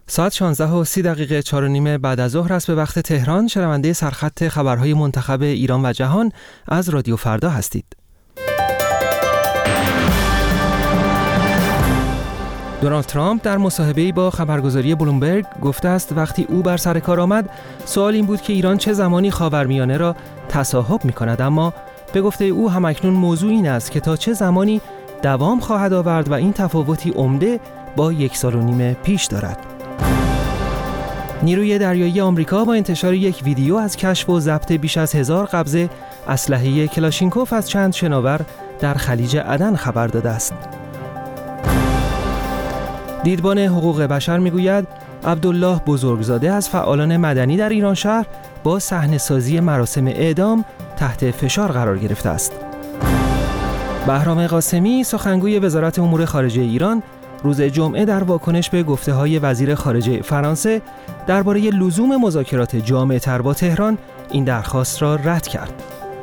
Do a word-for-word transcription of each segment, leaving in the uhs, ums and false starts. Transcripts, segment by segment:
ساعت شانزده و سی دقیقه چهار و نیم بعد از ظهر است به وقت تهران. شنونده سرخط خبرهای منتخب ایران و جهان از رادیو فردا هستید. دونالد ترامپ در مصاحبه‌ای با خبرگزاری بلومبرگ گفته است وقتی او بر سر کار آمد سوال این بود که ایران چه زمانی خاورمیانه را تصاحب می‌کند، اما به گفته او همکنون موضوع این است که تا چه زمانی دوام خواهد آورد و این تفاوتی عمده با یک سال و نیم پیش دارد. نیروی دریایی آمریکا با انتشار یک ویدیو از کشف و ضبط بیش از هزار قبضه اسلحه کلاشینکوف از چند شناور در خلیج عدن خبر داده است. دیدبان حقوق بشر میگوید عبدالله بزرگزاده از فعالان مدنی در ایران شهر با صحنه‌سازی مراسم اعدام تحت فشار قرار گرفته است. بهرام قاسمی سخنگوی وزارت امور خارجه ایران روز جمعه در واکنش به گفته‌های وزیر خارجه فرانسه درباره لزوم مذاکرات جامع‌تر با تهران این درخواست را رد کرد.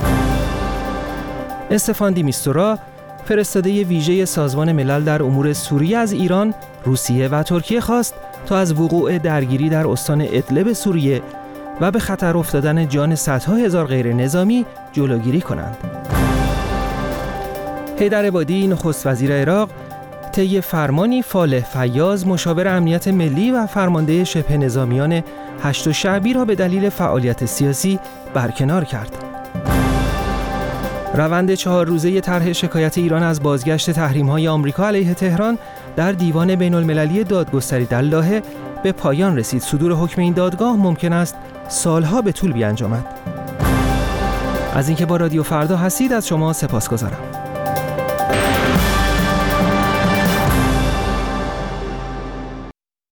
استفان دی میستورا فرستاده ویژه سازمان ملل در امور سوریه از ایران، روسیه و ترکیه خواست تا از وقوع درگیری در استان ادلب سوریه و به خطر افتادن جان صدها هزار غیر نظامی جلوگیری کنند. حیدر عبادی نخست وزیر عراق طی فرمانی فالح فیاض مشاور امنیت ملی و فرمانده شبه نظامیان هشت شعبی را به دلیل فعالیت سیاسی برکنار کرد. روند چهار روزه طرح شکایت ایران از بازگشت تحریم‌های آمریکا علیه تهران در دیوان بین‌المللی دادگستری در لاهه به پایان رسید. صدور حکم این دادگاه ممکن است سالها به طول بیانجامد. از اینکه با رادیو فردا هستید از شما سپاسگزارم.